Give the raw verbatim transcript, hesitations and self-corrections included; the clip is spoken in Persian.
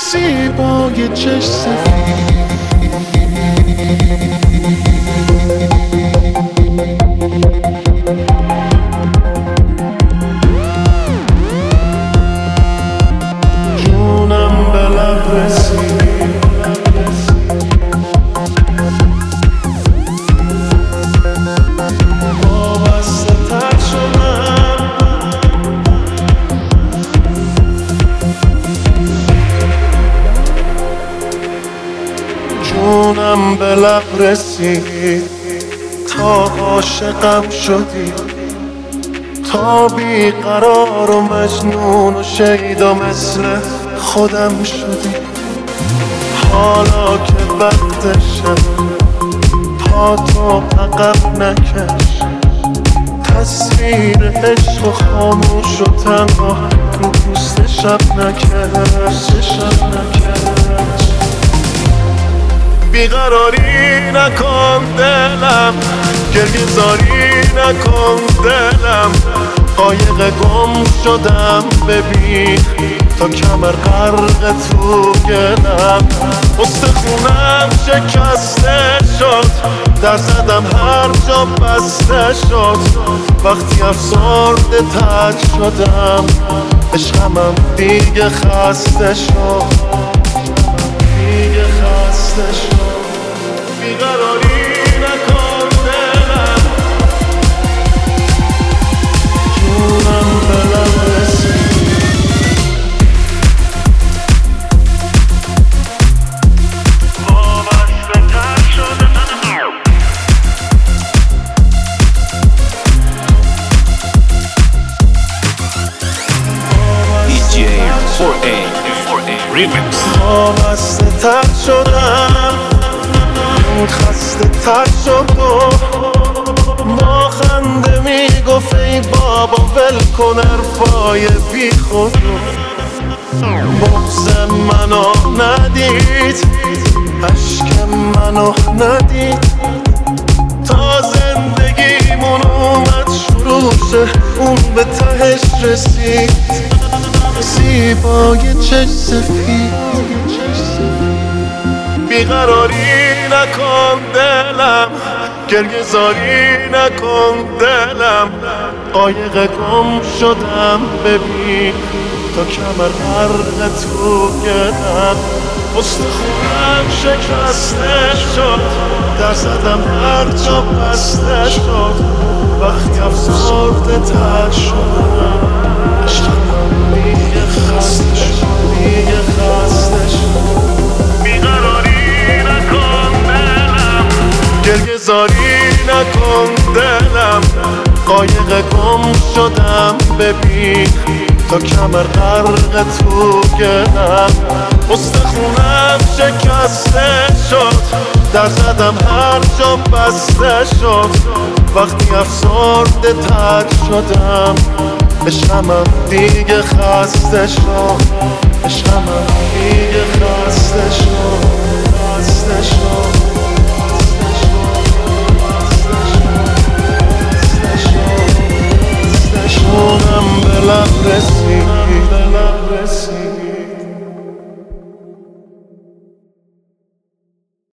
زیبای چشم سفید جونم به لب رسید وابسته تر شدم جونم به لب رسید تا عاشقم شدی تا بیقرار و مجنون و شیدا مثل خودم شدی حالا که وقتشم پا تو عقب نکش تصویر عشق و خاموش و تنها رو پوست شب نکش شب نکش بیقراری نکن دلم گریه زاری نکن دلم قایق گم شدم ببین تا کمر غرق تو گلم استخونم شکسته شد در زدم هر جا بسته شد وقتی افسرده تر شدم عشقمم دیگه خسته شد دیگه خسته شد بیقراری نکن دلم جونم به لب رسید وابسته تر شدم دی جی فور ای Remix وابسته تر شدم اون خسته تر شد و ما خنده میگفت ای بابا ول کن حرفای بی خودو بغض منو ندید عشق منو ندید تا زندگیمون اومد شروع شه اون به تهش رسید زیبای چشم سفید بیقراری نکن دلم گریه زاری نکن دلم قایق گم شدم ببین تا کمر غرق تو گلم استخونم شکسته شد در زدم هر جا بسته شد وقتی افسرده تر شدم عشقم دیگه خسته شد دیگه خسته شد بیقراری نکن دلم گریه زاری نکن دلم قایق گم شدم ببین تا کمر غرق تو گلم استخونم شکسته شد در زدم هر جا بسته شد وقتی افسرده تر شدم عشقمم دیگه خسته شد عشقمم دیگه خسته شد خسته شد